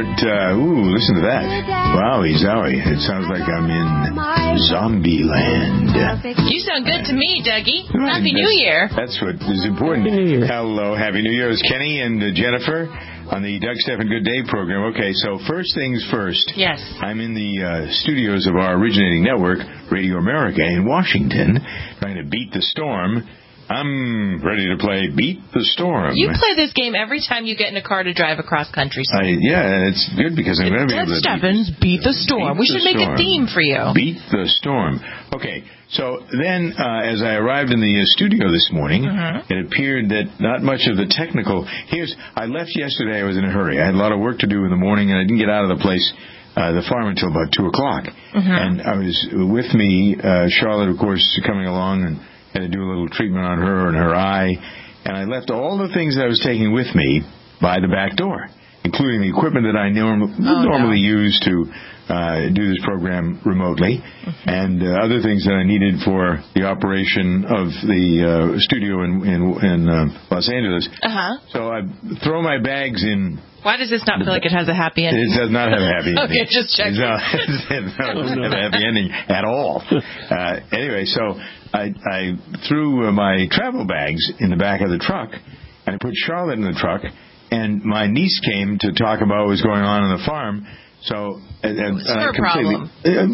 start. Listen to that. Wowie zowie. It sounds like I'm in zombie land. You sound good to me, Dougie. Happy New Year. That's what is important. Happy New Year. Hello. Happy New Year. It's Kenny and Jennifer on the Doug Stephan Good Day program. Okay, so first things first. Yes. I'm in the studios of our originating network, Radio America, in Washington, trying to beat the storm. I'm ready to play Beat the Storm. You play this game every time you get in a car to drive across country. Yeah, and it's good because I'm going to be able to... Stephan's Beat the Storm. We should make a theme for you. Beat the Storm. Okay, so then as I arrived in the studio this morning, it appeared that not much of the technical... I left yesterday. I was in a hurry. I had a lot of work to do in the morning, and I didn't get out of the place, the farm, until about 2 o'clock. And I was with me, Charlotte, of course, coming along, and had to do a little treatment on her and her eye. And I left all the things that I was taking with me by the back door, including the equipment that I normally use to do this program remotely, and other things that I needed for the operation of the studio in Los Angeles. So I throw my bags in. Why does this not feel like it has a happy ending? It does not have a happy ending. Okay, just checking. It doesn't have a happy ending at all. Anyway, so I threw my travel bags in the back of the truck, and I put Charlotte in the truck, and my niece came to talk about what was going on the farm. So, it's her problem.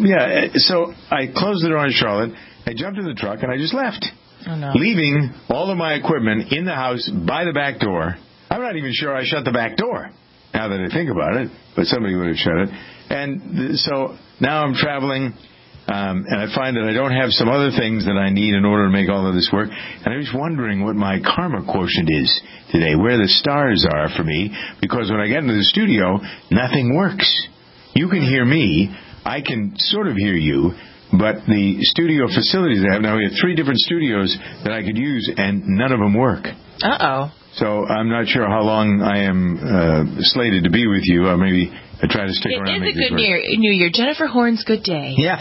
So I closed the door on Charlotte, I jumped in the truck, and I just left, leaving all of my equipment in the house by the back door. I'm not even sure I shut the back door, now that I think about it, but somebody would have shut it. And so now I'm traveling, and I find that I don't have some other things that I need in order to make all of this work. And I was wondering what my karma quotient is today, where the stars are for me, because when I get into the studio, nothing works. You can hear me. I can sort of hear you. But the studio facilities I have now, we have 3 different studios that I could use, and none of them work. So I'm not sure how long I am slated to be with you. Or maybe I try to stick around. It is a good New Year. Jennifer Horn's Good Day. Yeah.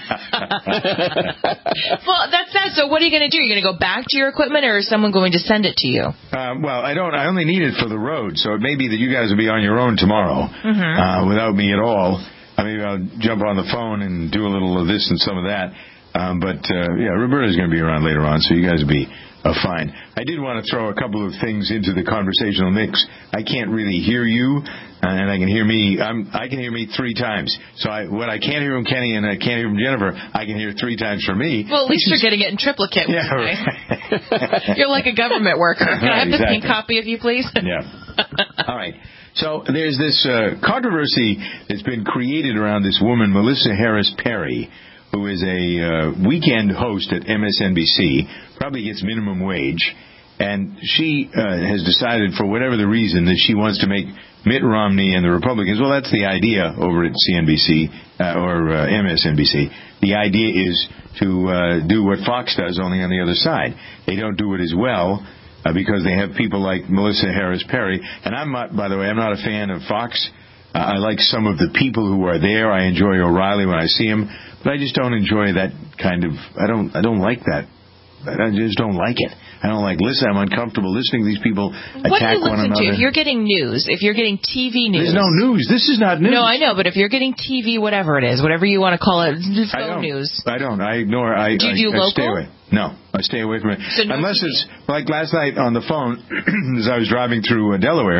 Well, that's that. So what are you going to do? Are you going to go back to your equipment, or is someone going to send it to you? Well, I only need it for the road, so it may be that you guys will be on your own tomorrow without me at all. Maybe I'll jump on the phone and do a little of this and some of that. But Roberta's going to be around later on, so you guys will be fine. I did want to throw a couple of things into the conversational mix. I can't really hear you, and I can hear me. I can hear me 3 times. So what I can't hear from Kenny and I can't hear from Jennifer, I can hear 3 times from me. Well, at least you're getting it in triplicate. Yeah, right. You're like a government worker. Can I have the pink copy of you, please? Yeah. All right. So there's this controversy that's been created around this woman, Melissa Harris Perry, who is a weekend host at MSNBC, probably gets minimum wage, and she has decided, for whatever the reason, that she wants to make Mitt Romney and the Republicans, well, that's the idea over at CNBC or MSNBC. The idea is to do what Fox does, only on the other side. They don't do it as well, because they have people like Melissa Harris Perry. And I'm not, by the way, I'm not a fan of Fox. I like some of the people who are there. I enjoy O'Reilly when I see him, but I just don't enjoy that kind of. I don't like that. I just don't like it. I don't like listen. I'm uncomfortable listening to these people attack one another. If you're getting news, if you're getting TV news. There's no news. This is not news. No, I know, but if you're getting TV, whatever it is, whatever you want to call it, phone news. I don't. I ignore. Do you do local? Stay away. No, I stay away from it. So no Unless TV. It's like last night on the phone, as I was driving through Delaware,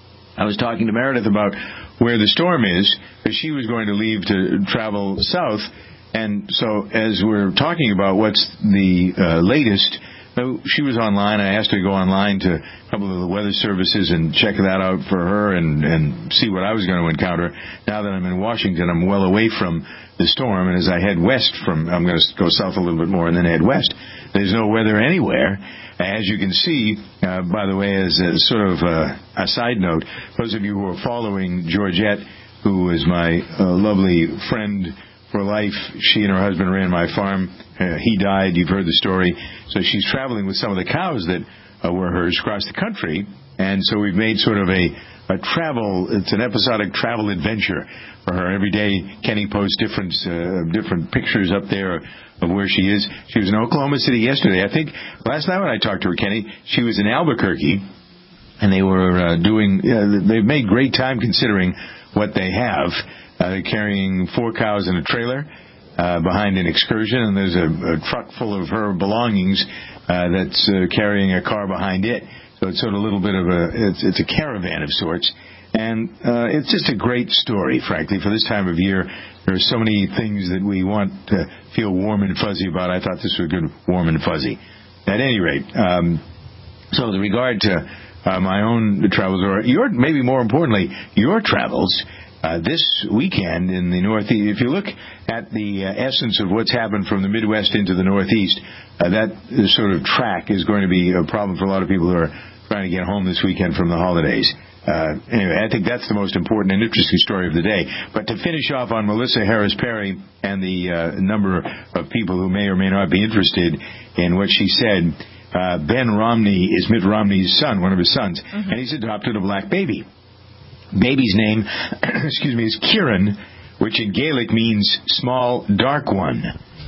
I was talking to Meredith about where the storm is, because she was going to leave to travel south. And so as we're talking about what's the latest, she was online. I asked her to go online to a couple of the weather services and check that out for her and see what I was going to encounter. Now that I'm in Washington, I'm well away from the storm. And as I head west I'm going to go south a little bit more and then head west. There's no weather anywhere. As you can see, by the way, as a sort of a side note, those of you who are following Georgette, who is my lovely friend for life, she and her husband ran my farm. He died. You've heard the story. So she's traveling with some of the cows that were hers across the country. And so we've made sort of a travel, it's an episodic travel adventure for her. Every day, Kenny posts different pictures up there of where she is. She was in Oklahoma City yesterday. I think last night when I talked to her, Kenny, she was in Albuquerque. And they were they've made great time considering what they have. They're carrying 4 cows in a trailer behind an excursion, and there's a truck full of her belongings that's carrying a car behind it. So it's sort of a little bit of it's a caravan of sorts. And it's just a great story, frankly, for this time of year. There are so many things that we want to feel warm and fuzzy about. I thought this was good, warm and fuzzy. At any rate, so with regard to my own travels, or maybe more importantly, your travels, this weekend in the Northeast, if you look at the essence of what's happened from the Midwest into the Northeast, that sort of track is going to be a problem for a lot of people who are trying to get home this weekend from the holidays. Anyway, I think that's the most important and interesting story of the day. But to finish off on Melissa Harris Perry and the number of people who may or may not be interested in what she said, Ben Romney is Mitt Romney's son, one of his sons, and he's adopted a black baby. Baby's name, is Kieran, which in Gaelic means small, dark one.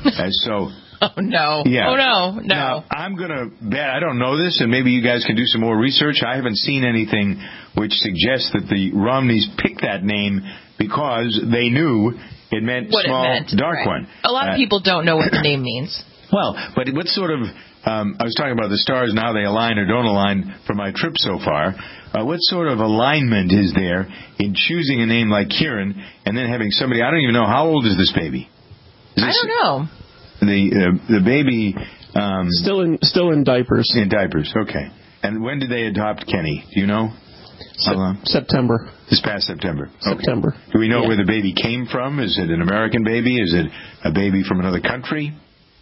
Oh, no. Yeah. Oh, no. Now, I'm going to bet, I don't know this, and maybe you guys can do some more research. I haven't seen anything which suggests that the Romneys picked that name because they knew it meant what small, it meant. dark one. A lot of people don't know what the name means. Well, but what sort of, I was talking about the stars and how they align or don't align for my trip so far. What sort of alignment is there in choosing a name like Kieran and then having somebody, I don't even know, how old is this baby? I don't know. The baby... still in diapers. In diapers, okay. And when did they adopt Kenny? Do you know? September. This past September. September. Okay. Do we know where the baby came from? Is it an American baby? Is it a baby from another country?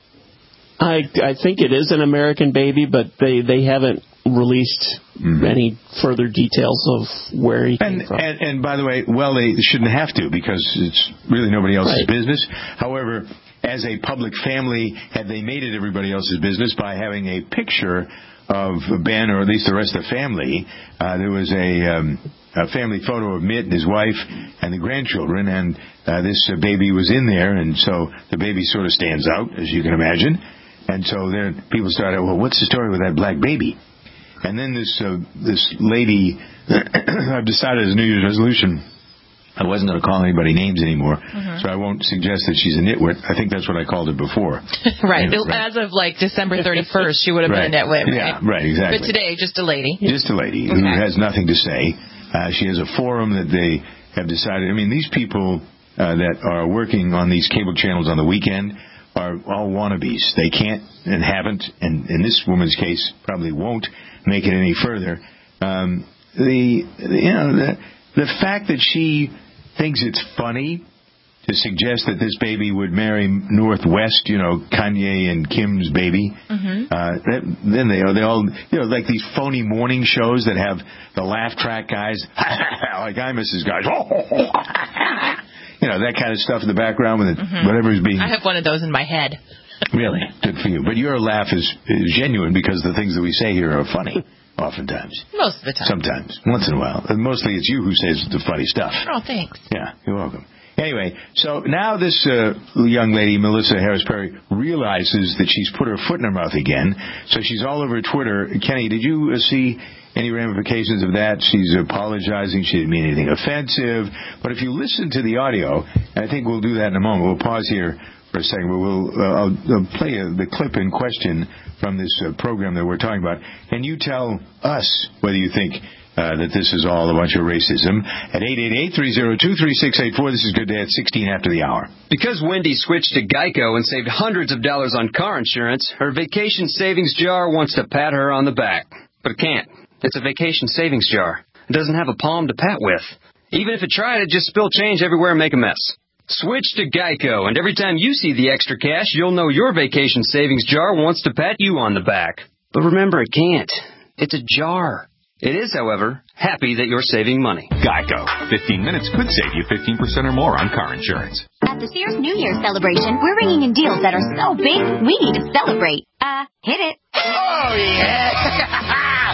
I think it is an American baby, but they haven't released any further details of where he came from. And by the way, they shouldn't have to because it's really nobody else's business. However, as a public family, had they made it everybody else's business by having a picture of Ben, or at least the rest of the family, there was a family photo of Mitt and his wife and the grandchildren, and this baby was in there, and so the baby sort of stands out, as you can imagine. And so then people started, well, what's the story with that black baby? And then this lady, I've decided as a New Year's resolution, I wasn't going to call anybody names anymore, so I won't suggest that she's a nitwit. I think that's what I called her before. Right. As of December 31st, she would have been a nitwit. Right? Yeah, right, exactly. But today, just a lady. Just a lady who has nothing to say. She has a forum that they have decided. I mean, these people that are working on these cable channels on the weekend are all wannabes. They can't and haven't, and in this woman's case, probably won't make it any further. The fact that she thinks it's funny to suggest that this baby would marry Northwest, Kanye and Kim's baby. Then they all, like these phony morning shows that have the laugh track guys, like I Mrs. Guys, that kind of stuff in the background with whatever's being. I have one of those in my head. Really? Good for you. But your laugh is genuine because the things that we say here are funny. Oftentimes. Most of the time. Sometimes. Once in a while. And mostly it's you who says the funny stuff. Oh, thanks. Yeah, you're welcome. Anyway, so now this young lady, Melissa Harris Perry, realizes that she's put her foot in her mouth again. So she's all over Twitter. Kenny, did you see any ramifications of that? She's apologizing. She didn't mean anything offensive. But if you listen to the audio, and I think we'll do that in a moment. We'll pause here for a second, but I'll play the clip in question from this program that we're talking about, and you tell us whether you think that this is all a bunch of racism at 888-302-3684. This is Good Day at 16 after the hour. Because Wendy switched to Geico and saved hundreds of dollars on car insurance, her vacation savings jar wants to pat her on the back. But it can't. It's a vacation savings jar. It doesn't have a palm to pat with. Even if it tried, it'd just spill change everywhere and make a mess. Switch to Geico, and every time you see the extra cash, you'll know your vacation savings jar wants to pat you on the back. But remember, it can't. It's a jar. It is, however, happy that you're saving money. Geico. 15 minutes could save you 15% or more on car insurance. At the Sears New Year's celebration, we're ringing in deals that are so big, we need to celebrate. Hit it. Oh, yeah.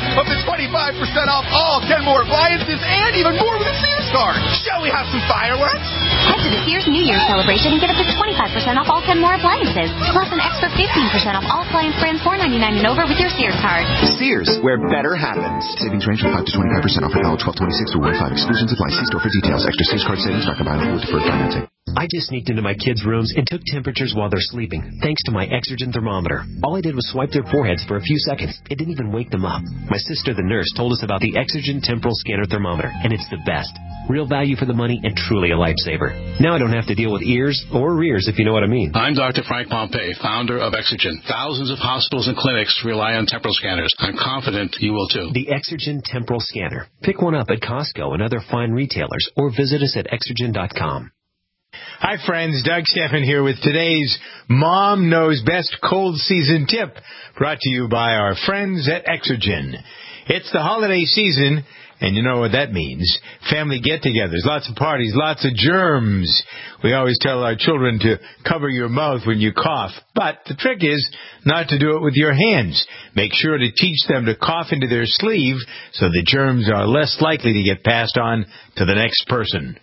up to 25% off all 10 more appliances and even more with a Sears card. Shall we have some fireworks? Head to the Sears New Year's celebration and get up to 25% off all 10 more appliances, plus an extra 15% off all appliance brands $4.99 and over with your Sears card. Sears, where better happens. Savings range from 5 to 25% off valid 12/26 through 1/5. Exclusions apply. See store for details. Extra Sears card savings not combined with deferred financing. I just sneaked into my kids' rooms and took temperatures while they're sleeping, thanks to my Exergen thermometer. All I did was swipe their foreheads for a few seconds. It didn't even wake them up. My sister, the nurse, told us about the Exergen temporal scanner thermometer, and it's the best. Real value for the money and truly a lifesaver. Now I don't have to deal with ears or rears, if you know what I mean. I'm Dr. Frank Pompey, founder of Exergen. Thousands of hospitals and clinics rely on temporal scanners. I'm confident you will too. The Exergen temporal scanner. Pick one up at Costco and other fine retailers, or visit us at Exergen.com. Hi, friends. Doug Steffen here with today's Mom Knows Best Cold Season Tip, brought to you by our friends at Exergen. It's the holiday season, and you know what that means. Family get-togethers, lots of parties, lots of germs. We always tell our children to cover your mouth when you cough, but the trick is not to do it with your hands. Make sure to teach them to cough into their sleeve so the germs are less likely to get passed on to the next person.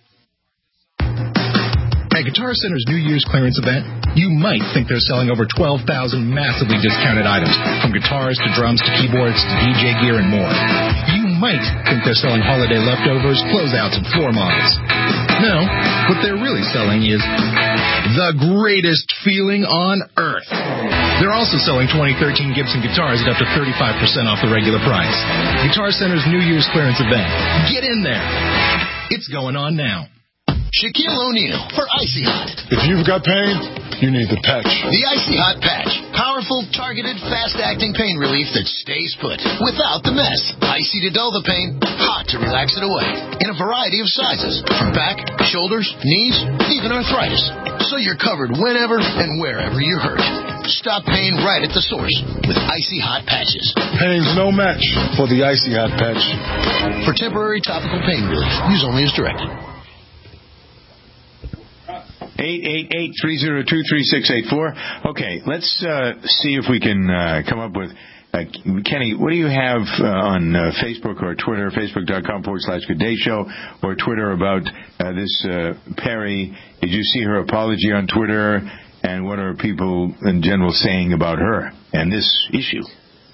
At Guitar Center's New Year's clearance event, you might think they're selling over 12,000 massively discounted items, from guitars to drums to keyboards to DJ gear and more. You might think they're selling holiday leftovers, closeouts, and floor models. No, what they're really selling is the greatest feeling on earth. They're also selling 2013 Gibson guitars at up to 35% off the regular price. Guitar Center's New Year's clearance event. Get in there. It's going on now. Shaquille O'Neal for Icy Hot. If you've got pain, you need the patch. The Icy Hot Patch. Powerful, targeted, fast-acting pain relief that stays put without the mess. Icy to dull the pain, hot to relax it away. In a variety of sizes, from back, shoulders, knees, even arthritis. So you're covered whenever and wherever you're hurt. Stop pain right at the source with Icy Hot Patches. Pain's no match for the Icy Hot Patch. For temporary topical pain relief, use only as directed. 888-302-3684. Okay, let's see if we can come up with... Kenny, what do you have on Facebook or Twitter, facebook.com/Good Day Show, or Twitter about this Perry? Did you see her apology on Twitter? And what are people in general saying about her and this issue?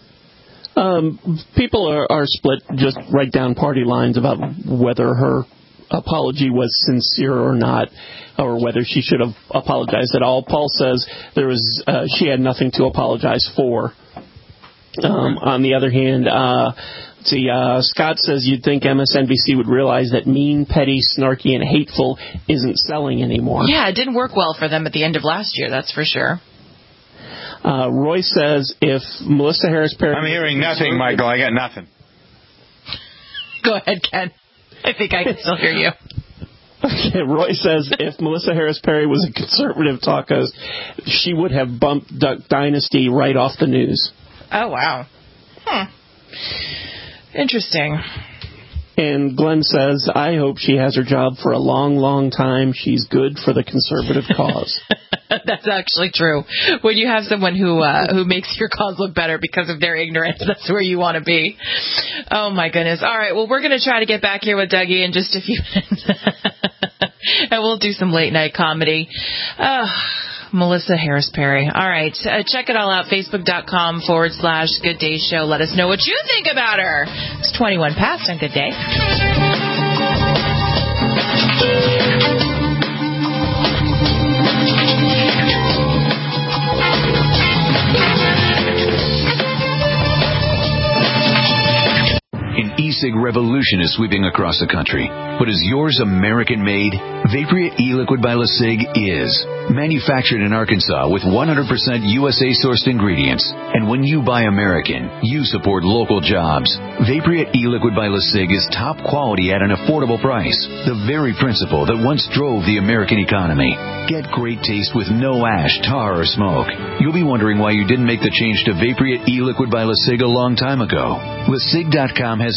People are split just right down party lines about whether her apology was sincere or not, or whether she should have apologized at all. Paul says she had nothing to apologize for. On the other hand, Scott says you'd think MSNBC would realize that mean, petty, snarky, and hateful isn't selling anymore. Yeah, it didn't work well for them at the end of last year, that's for sure. Roy says if Melissa Harris Perry... I'm hearing nothing, Michael. I got nothing. Go ahead, Ken. I think I can still hear you. Okay, Roy says if Melissa Harris Perry was a conservative talk host, she would have bumped Duck Dynasty right off the news. Oh, wow. Interesting. And Glenn says, I hope she has her job for a long, long time. She's good for the conservative cause. That's actually true. When you have someone who makes your cause look better because of their ignorance, that's where you want to be. Oh, my goodness. All right, well, we're going to try to get back here with Dougie in just a few minutes. And we'll do some late-night comedy. Melissa Harris Perry. All right. Check it all out. Facebook.com/Good Day Show. Let us know what you think about her. It's 21 past on Good Day. An e-cig revolution is sweeping across the country. But is yours American-made? Vaporia e-liquid by LeSig is. Manufactured in Arkansas with 100% USA-sourced ingredients. And when you buy American, you support local jobs. Vaporia e-liquid by LeSig is top quality at an affordable price. The very principle that once drove the American economy. Get great taste with no ash, tar, or smoke. You'll be wondering why you didn't make the change to Vaporia e-liquid by LeSig a long time ago. LeSig.com has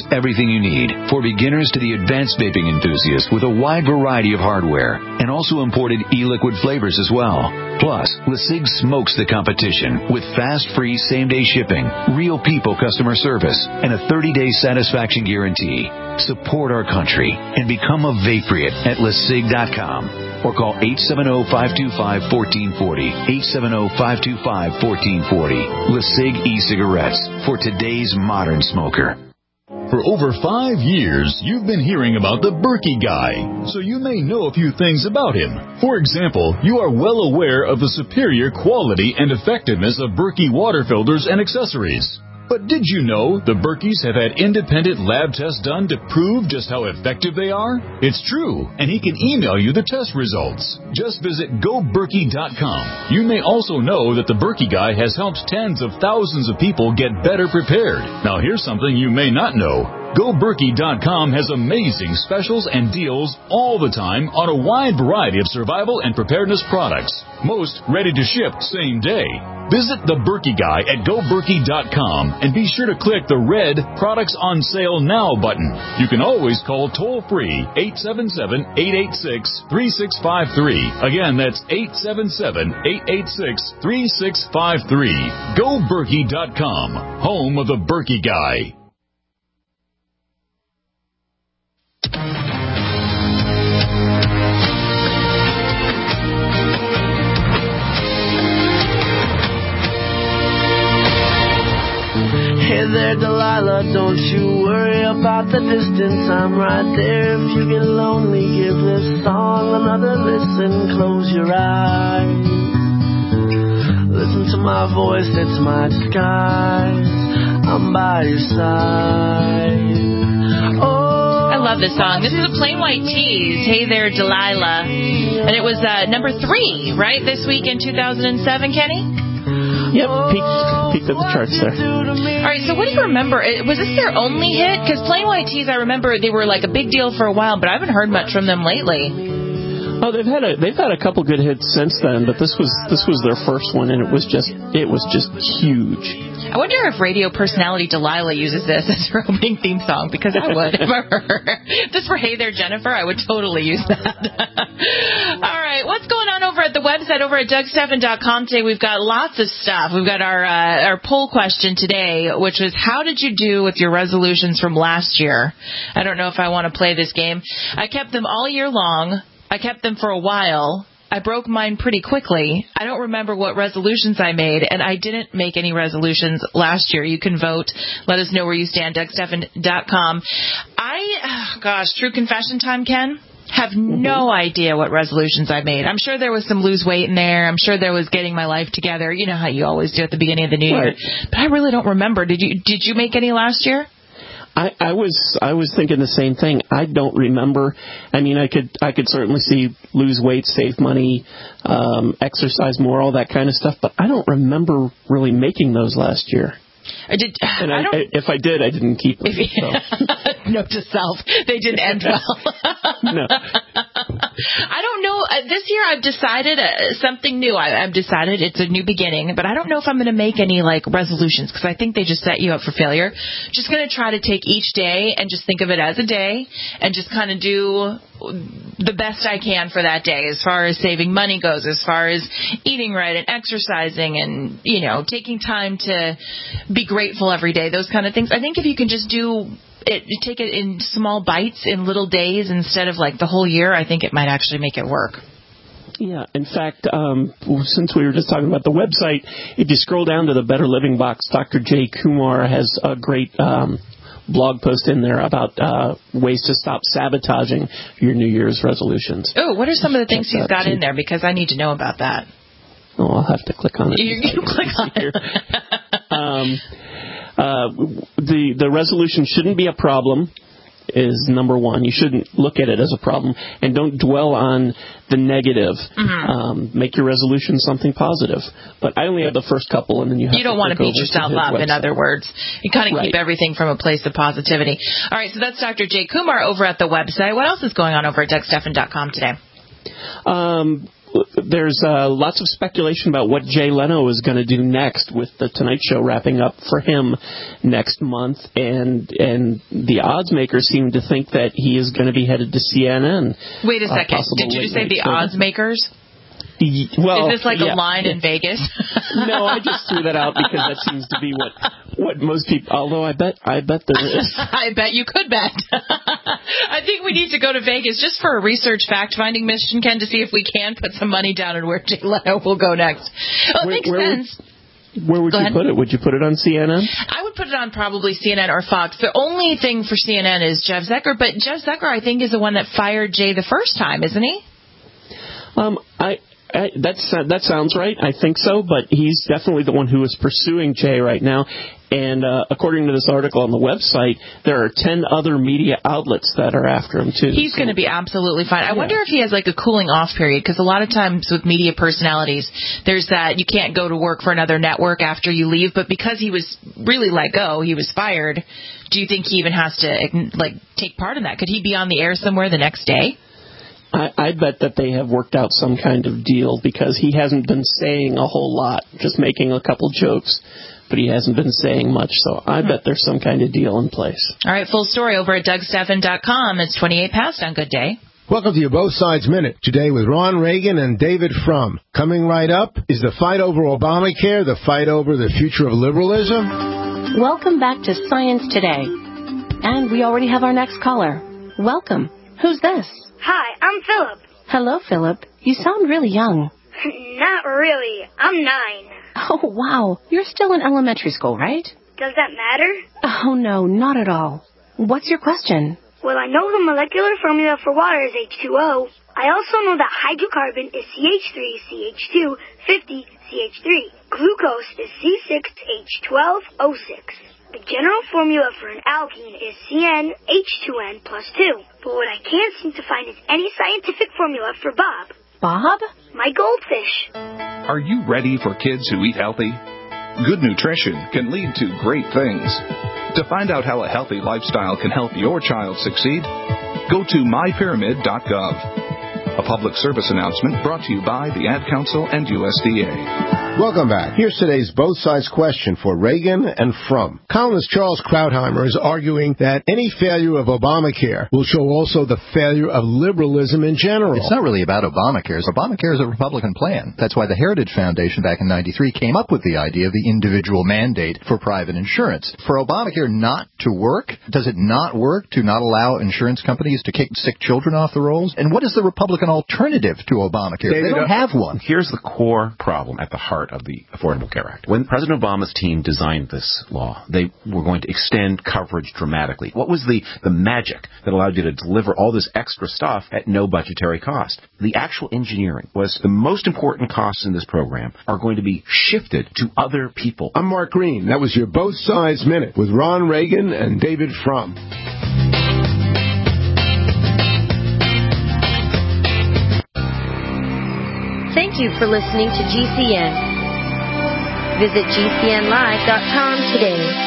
everything you need, for beginners to the advanced vaping enthusiast, with a wide variety of hardware, and also imported e-liquid flavors as well. Plus, LeSig smokes the competition with fast, free, same-day shipping, real people customer service, and a 30-day satisfaction guarantee. Support our country and become a Vapriot at LeSig.com. Or call 870-525-1440. 870-525-1440. LeSig e-cigarettes for today's modern smoker. For over 5 years, you've been hearing about the Berkey Guy, so you may know a few things about him. For example, you are well aware of the superior quality and effectiveness of Berkey water filters and accessories. But did you know the Berkeys have had independent lab tests done to prove just how effective they are? It's true, and he can email you the test results. Just visit GoBerkey.com. You may also know that the Berkey Guy has helped tens of thousands of people get better prepared. Now here's something you may not know. GoBerkey.com has amazing specials and deals all the time on a wide variety of survival and preparedness products. Most ready to ship same day. Visit the Berkey Guy at GoBerkey.com and be sure to click the red Products on Sale Now button. You can always call toll-free 877-886-3653. Again, that's 877-886-3653. GoBerkey.com, home of the Berkey Guy. Hey there, Delilah, don't you worry about the distance. I'm right there if you get lonely. Give this song another listen. Close your eyes. Listen to my voice, it's my disguise. I'm by your side. Oh, I love this song. This is the Plain White T's, Hey There, Delilah. And it was number 3, right, this week in 2007, Kenny? Yep, peaked at the charts there. All right, so what do you remember? Was this their only hit? Because Plain White T's, I remember they were like a big deal for a while, but I haven't heard much from them lately. Oh, they've had a couple good hits since then, but this was their first one, and it was just huge. I wonder if radio personality Delilah uses this as her opening theme song, because I would. If this were Hey There, Jennifer, I would totally use that. All right, what's going on over at the website, over at DougStephan.com today? We've got lots of stuff. We've got our poll question today, which was, how did you do with your resolutions from last year? I don't know if I want to play this game. I kept them all year long. I kept them for a while. I broke mine pretty quickly. I don't remember what resolutions I made, and I didn't make any resolutions last year. You can vote. Let us know where you stand, DougStephan.com. True confession time, Ken? Have no idea what resolutions I made. I'm sure there was some lose weight in there. I'm sure there was getting my life together. You know how you always do at the beginning of the new year. But I really don't remember. Did you make any last year? I was thinking the same thing. I don't remember. I mean, I could certainly see lose weight, save money, exercise more, all that kind of stuff. But I don't remember really making those last year. If I did, I didn't keep them. Note to self, they didn't end well. No. I don't know. This year I've decided something new. I've decided it's a new beginning, but I don't know if I'm going to make any resolutions, because I think they just set you up for failure. Just going to try to take each day and just think of it as a day and just kind of do the best I can for that day, as far as saving money goes, as far as eating right and exercising and, taking time to be grateful every day, those kind of things. I think if you can just take it in small bites in little days instead of the whole year, I think it might actually make it work. Yeah, in fact, since we were just talking about the website, if you scroll down to the Better Living box, Dr. Jay Kumar has a great blog post in there about ways to stop sabotaging your New Year's resolutions. Oh, what are some of the things he's got in there? Because I need to know about that. Oh, I'll have to click on it. You click on it. The resolution shouldn't be a problem is number one. You shouldn't look at it as a problem, and don't dwell on the negative. Mm-hmm. Make your resolution something positive. But I only have the first couple, and then you don't want to beat yourself up. In other words, you kind of keep everything from a place of positivity. All right, so that's Dr. Jay Kumar over at the website. What else is going on over at DougStephan.com today? there's lots of speculation about what Jay Leno is going to do next with the Tonight Show wrapping up for him next month, and the odds makers seem to think that he is going to be headed to CNN. Wait a second. Did you just say the odds makers? Well, is this like a line in Vegas? No, I just threw that out because that seems to be what most people. Although I bet there is. I bet you could bet. I think we need to go to Vegas just for a research fact-finding mission, Ken, to see if we can put some money down on where Jay Leno will go next. Well, it makes sense. Where would you put it? Would you put it on CNN? I would put it on probably CNN or Fox. The only thing for CNN is Jeff Zucker, but Jeff Zucker, I think, is the one that fired Jay the first time, isn't he? That sounds right. I think so, but he's definitely the one who is pursuing Jay right now. And according to this article on the website, there are 10 other media outlets that are after him, too. He's going to be absolutely fine. I wonder if he has like a cooling off period, because a lot of times with media personalities, there's that you can't go to work for another network after you leave. But because he was really let go, he was fired, do you think he even has to take part in that? Could he be on the air somewhere the next day? I bet that they have worked out some kind of deal, because he hasn't been saying a whole lot, just making a couple jokes, but he hasn't been saying much, so I bet there's some kind of deal in place. All right, full story over at DougStephan.com. It's 28 past on Good Day. Welcome to your Both Sides Minute, today with Ron Reagan and David Frum. Coming right up, is the fight over Obamacare the fight over the future of liberalism? Welcome back to Science Today. And we already have our next caller. Welcome. Who's this? Hi, I'm Philip. Hello, Philip. You sound really young. Not really. I'm 9. Oh, wow. You're still in elementary school, right? Does that matter? Oh, no, not at all. What's your question? Well, I know the molecular formula for water is H2O. I also know that hydrocarbon is CH3, CH2, 50, CH3. Glucose is C6H12O6. The general formula for an alkene is CnH2n plus 2. But what I can't seem to find is any scientific formula for Bob. Bob? My goldfish. Are you ready for kids who eat healthy? Good nutrition can lead to great things. To find out how a healthy lifestyle can help your child succeed, go to mypyramid.gov. A public service announcement brought to you by the Ad Council and USDA. Welcome back. Here's today's Both Sides question for Reagan and Frum. Columnist Charles Krauthammer is arguing that any failure of Obamacare will show also the failure of liberalism in general. It's not really about Obamacare. Obamacare is a Republican plan. That's why the Heritage Foundation back in 93 came up with the idea of the individual mandate for private insurance. For Obamacare not to work, does it not work to not allow insurance companies to kick sick children off the rolls? And what is the Republican alternative to Obamacare? They don't have one. Here's the core problem at the heart of the Affordable Care Act. When President Obama's team designed this law, they were going to extend coverage dramatically. What was the magic that allowed you to deliver all this extra stuff at no budgetary cost? The actual engineering was the most important costs in this program are going to be shifted to other people. I'm Mark Green. That was your Both Sides Minute with Ron Reagan and David Frum. Thank you for listening to GCN. Visit GCNlive.com today.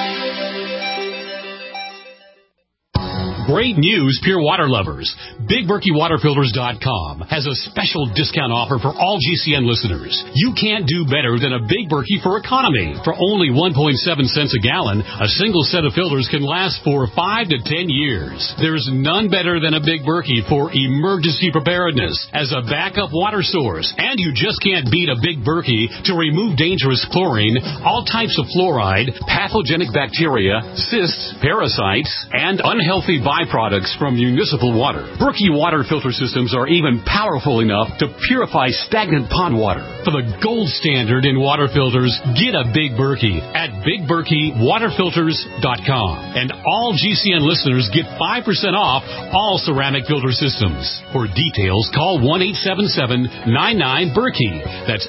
Great news, Pure Water lovers. BigBerkeyWaterFilters.com has a special discount offer for all GCN listeners. You can't do better than a Big Berkey for economy. For only 1.7 cents a gallon, a single set of filters can last for 5 to 10 years. There's none better than a Big Berkey for emergency preparedness as a backup water source. And you just can't beat a Big Berkey to remove dangerous chlorine, all types of fluoride, pathogenic bacteria, cysts, parasites, and unhealthy byproducts from municipal water. Berkey water filter systems are even powerful enough to purify stagnant pond water. For the gold standard in water filters, get a Big Berkey at BigBerkeyWaterFilters.com. And all GCN listeners get 5% off all ceramic filter systems. For details, call 1-877-99-BERKEY. That's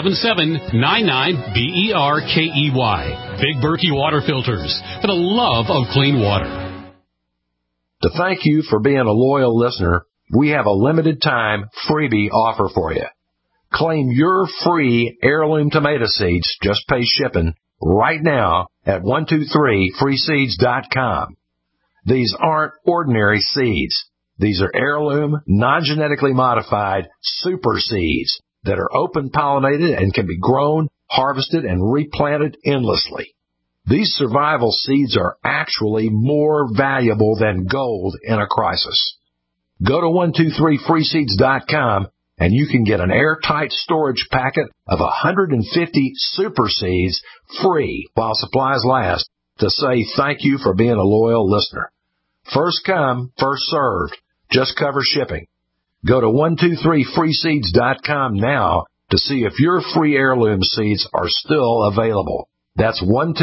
877-99-BERKEY. Big Berkey Water Filters, for the love of clean water. To thank you for being a loyal listener, we have a limited time freebie offer for you. Claim your free heirloom tomato seeds, just pay shipping, right now at 123freeseeds.com. These aren't ordinary seeds. These are heirloom, non-genetically modified super seeds that are open pollinated and can be grown, harvested, and replanted endlessly. These survival seeds are actually more valuable than gold in a crisis. Go to 123freeseeds.com and you can get an airtight storage packet of 150 super seeds free while supplies last to say thank you for being a loyal listener. First come, first served. Just cover shipping. Go to 123freeseeds.com now to see if your free heirloom seeds are still available. That's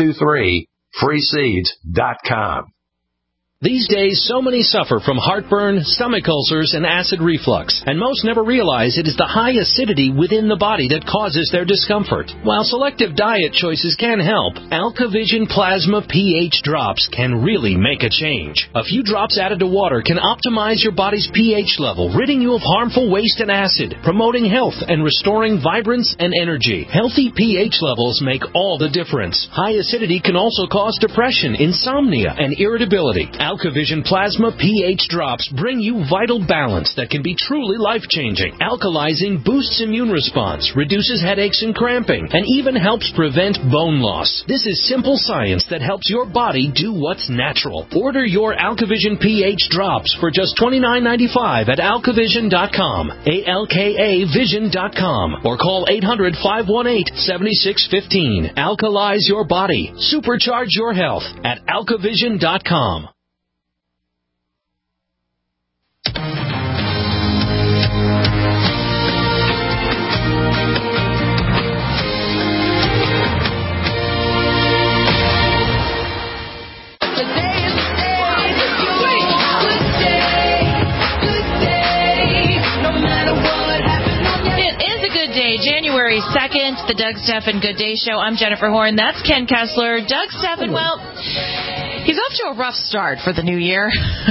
123freeseeds.com. These days, so many suffer from heartburn, stomach ulcers, and acid reflux, and most never realize it is the high acidity within the body that causes their discomfort. While selective diet choices can help, AlkaVision Plasma pH drops can really make a change. A few drops added to water can optimize your body's pH level, ridding you of harmful waste and acid, promoting health and restoring vibrance and energy. Healthy pH levels make all the difference. High acidity can also cause depression, insomnia, and irritability. AlkaVision Plasma pH drops bring you vital balance that can be truly life-changing. Alkalizing boosts immune response, reduces headaches and cramping, and even helps prevent bone loss. This is simple science that helps your body do what's natural. Order your AlkaVision pH drops for just $29.95 at alkavision.com, ALKAvision.com, or call 800-518-7615. Alkalize your body. Supercharge your health at alkavision.com. January 2nd, the Doug Stephan Good Day Show. I'm Jennifer Horn. That's Ken Kessler. Doug Stephan, well, he's off to a rough start for the new year.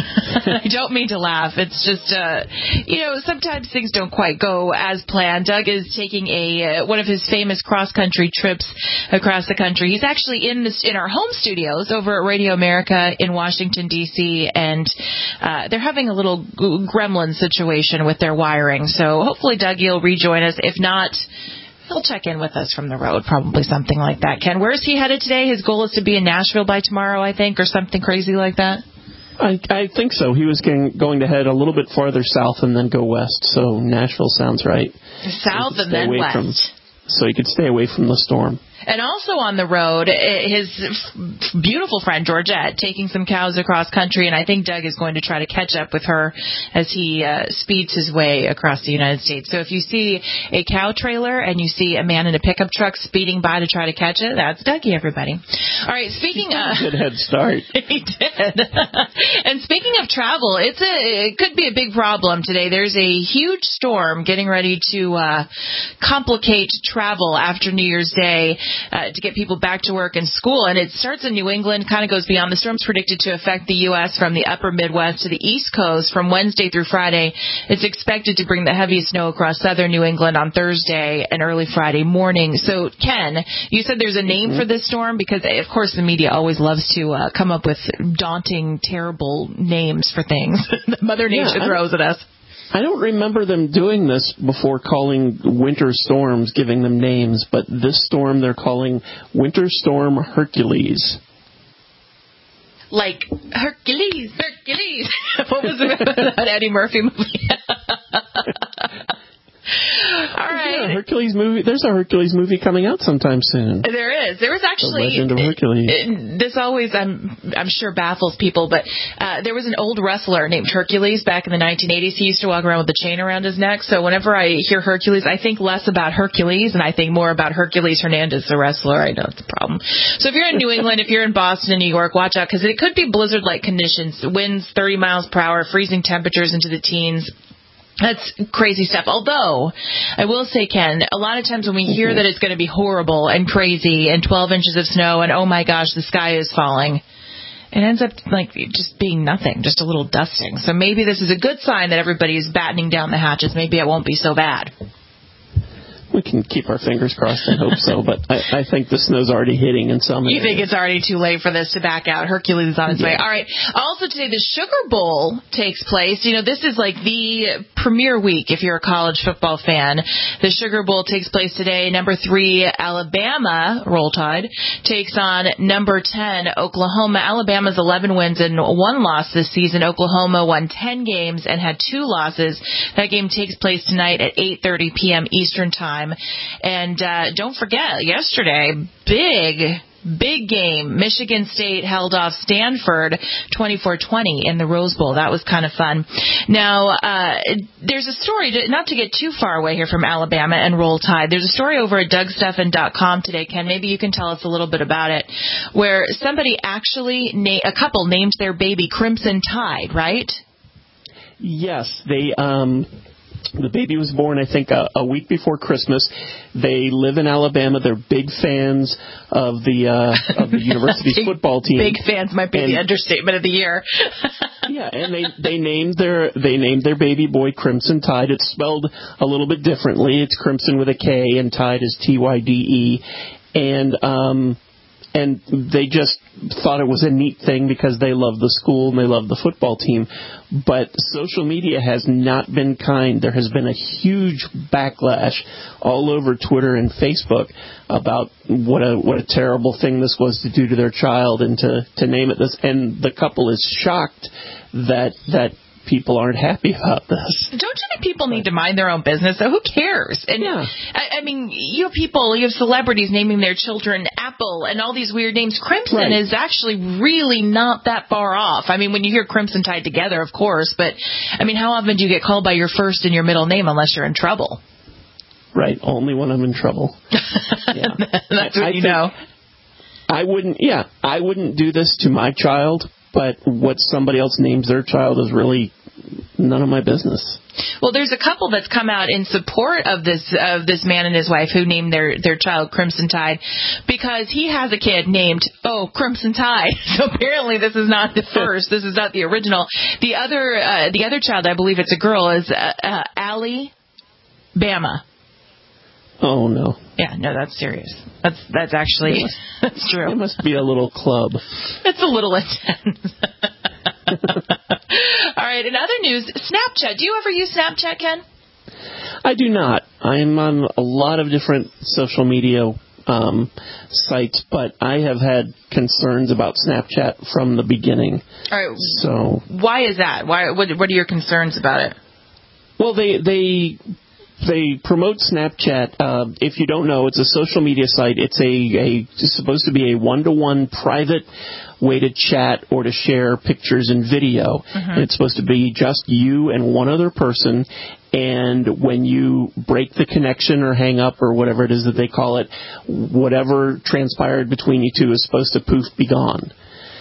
I don't mean to laugh. It's just, sometimes things don't quite go as planned. Doug is taking one of his famous cross-country trips across the country. He's actually in our home studios over at Radio America in Washington, D.C., and they're having a little gremlin situation with their wiring. So hopefully Dougie will rejoin us. If not, he'll check in with us from the road, probably something like that. Ken, where is he headed today? His goal is to be in Nashville by tomorrow, I think, or something crazy like that. I think so. He was going to head a little bit farther south and then go west, so Nashville sounds right. South and then west. So he could stay away from the storm. And also on the road, his beautiful friend Georgette taking some cows across country, and I think Doug is going to try to catch up with her as he speeds his way across the United States. So if you see a cow trailer and you see a man in a pickup truck speeding by to try to catch it, that's Dougie, everybody. All right, speaking of... Good head start. He did. And speaking of travel, it could be a big problem today. There's a huge storm getting ready to complicate travel after New Year's Day. To get people back to work and school. And it starts in New England, kind of goes beyond. The storm's predicted to affect the U.S. from the upper Midwest to the East Coast from Wednesday through Friday. It's expected to bring the heaviest snow across southern New England on Thursday and early Friday morning. So, Ken, you said there's a name for this storm because, of course, the media always loves to come up with daunting, terrible names for things that Mother Nature throws at us. I don't remember them doing this before, calling winter storms, giving them names, but this storm they're calling Winter Storm Hercules. Like Hercules. What was that Eddie Murphy movie? All right. Yeah, Hercules movie. There's a Hercules movie coming out sometime soon. There is. There was actually The Legend of Hercules. This always, I'm sure, baffles people, but there was an old wrestler named Hercules back in the 1980s. He used to walk around with a chain around his neck. So whenever I hear Hercules, I think less about Hercules and I think more about Hercules Hernandez, the wrestler. I know it's a problem. So if you're in New England, if you're in Boston and New York, watch out because it could be blizzard-like conditions. Winds 30 miles per hour, freezing temperatures into the teens. That's crazy stuff. Although, I will say, Ken, a lot of times when we hear that it's going to be horrible and crazy and 12 inches of snow and, oh, my gosh, the sky is falling, it ends up like just being nothing, just a little dusting. So maybe this is a good sign that everybody is battening down the hatches. Maybe it won't be so bad. We can keep our fingers crossed and hope so, but I think the snow's already hitting in some areas. You think it's already too late for this to back out? Hercules is on its way. All right. Also today, the Sugar Bowl takes place. You know, this is like the premier week if you're a college football fan. The Sugar Bowl takes place today. Number 3, Alabama, Roll Tide, takes on number 10, Oklahoma. Alabama's 11 wins and 1 loss this season. Oklahoma won 10 games and had 2 losses. That game takes place tonight at 8:30 p.m. Eastern Time. And don't forget, yesterday, big game. Michigan State held off Stanford 24-20 in the Rose Bowl. That was kind of fun. Now, there's a story, not to get too far away here from Alabama and Roll Tide. There's a story over at DougStuffin.com today, Ken. Maybe you can tell us a little bit about it, where somebody actually, a couple named their baby Crimson Tide, right? Yes, the baby was born, I think, a week before Christmas. They live in Alabama. They're big fans of the university's football team. Big fans might be the understatement of the year. Yeah, and they named their baby boy Crimson Tide. It's spelled a little bit differently. It's Crimson with a K, and Tide is Tyde. And they just thought it was a neat thing because they love the school and they love the football team. But social media has not been kind. There has been a huge backlash all over Twitter and Facebook about what a terrible thing this was to do to their child and to name it this. And the couple is shocked that people aren't happy about this. Don't you think people need to mind their own business? So who cares? And I mean, you have celebrities naming their children Apple and all these weird names. Crimson is actually really not that far off. I mean, when you hear Crimson Tide together, of course, but I mean, how often do you get called by your first and your middle name unless you're in trouble? Right, only when I'm in trouble. That's what you know. I wouldn't do this to my child, but what somebody else names their child is really none of my business. Well, there's a couple that's come out in support of this man and his wife who named their child Crimson Tide because he has a kid named Crimson Tide. So apparently this is not the first. This is not the original. The other child, I believe it's a girl, is Allie Bama. Oh no. Yeah, no, that's serious. That's actually that's true. It must be a little club. It's a little intense. All right, in other news, Snapchat. Do you ever use Snapchat, Ken? I do not. I'm on a lot of different social media sites, but I have had concerns about Snapchat from the beginning. All right. So why is that? What are your concerns about it? Well, they promote Snapchat. If you don't know, it's a social media site. It's supposed to be a one-to-one private way to chat or to share pictures and video. And it's supposed to be just you and one other person. And when you break the connection or hang up or whatever it is that they call it, whatever transpired between you two is supposed to poof, be gone.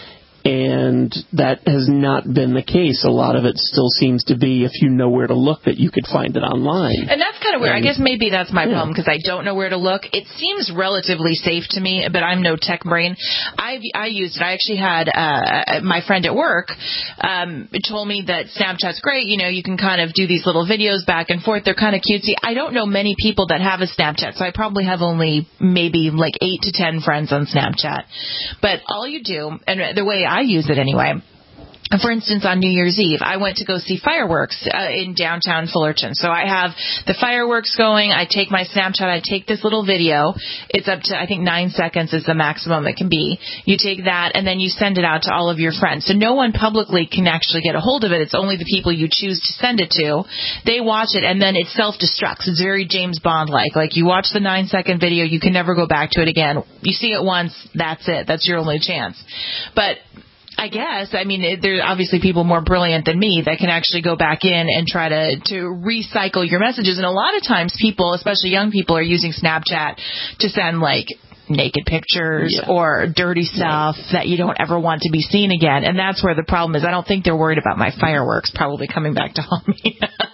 And that has not been the case. A lot of it still seems to be, if you know where to look, that you could find it online. And that's kind of weird. I guess maybe that's my problem because I don't know where to look. It seems relatively safe to me, but I'm no tech brain. I used it. I actually had my friend at work told me that Snapchat's great. You know, you can kind of do these little videos back and forth. They're kind of cutesy. I don't know many people that have a Snapchat, so I probably have only maybe like 8 to 10 friends on Snapchat. But all you do, and the way I use it anyway, for instance, on New Year's Eve, I went to go see fireworks in downtown Fullerton. So I have the fireworks going. I take my Snapchat. I take this little video. It's up to, I think, 9 seconds is the maximum it can be. You take that, and then you send it out to all of your friends. So no one publicly can actually get a hold of it. It's only the people you choose to send it to. They watch it, and then it self-destructs. It's very James Bond-like. Like, you watch the 9-second video, you can never go back to it again. You see it once, that's it. That's your only chance. But I guess, I mean, there are obviously people more brilliant than me that can actually go back in and try to recycle your messages. And a lot of times people, especially young people, are using Snapchat to send, like, naked pictures or dirty stuff that you don't ever want to be seen again. And that's where the problem is. I don't think they're worried about my fireworks probably coming back to haunt me.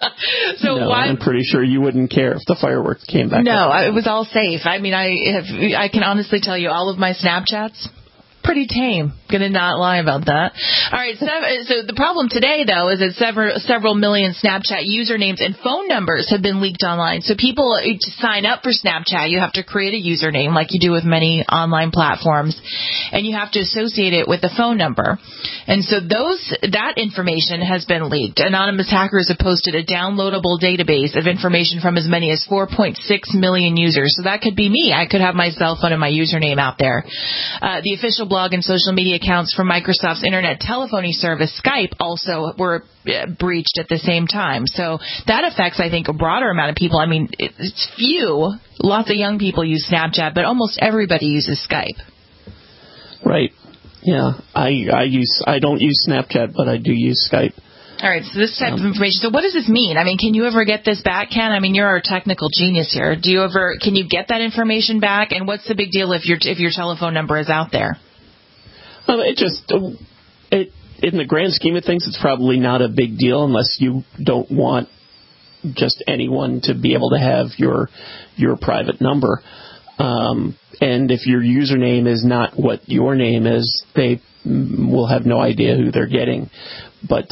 I'm pretty sure you wouldn't care if the fireworks came back. No, it was all safe. I mean, I can honestly tell you all of my Snapchats, pretty tame. Going to not lie about that. All right, so the problem today, though, is that several million Snapchat usernames and phone numbers have been leaked online. So people, to sign up for Snapchat, you have to create a username like you do with many online platforms, and you have to associate it with the phone number. And so that information has been leaked. Anonymous hackers have posted a downloadable database of information from as many as 4.6 million users. So that could be me. I could have my cell phone and my username out there. The official blog and social media accounts from Microsoft's internet telephony service, Skype, also were breached at the same time. So that affects, I think, a broader amount of people. I mean, it's few. Lots of young people use Snapchat, but almost everybody uses Skype. Right. Yeah. I don't use Snapchat, but I do use Skype. All right, so this type of information. So what does this mean? I mean, can you ever get this back, Ken? I mean, you're our technical genius here. Can you get that information back? And what's the big deal if your telephone number is out there? In the grand scheme of things, it's probably not a big deal unless you don't want just anyone to be able to have your private number. And if your username is not what your name is, they will have no idea who they're getting. But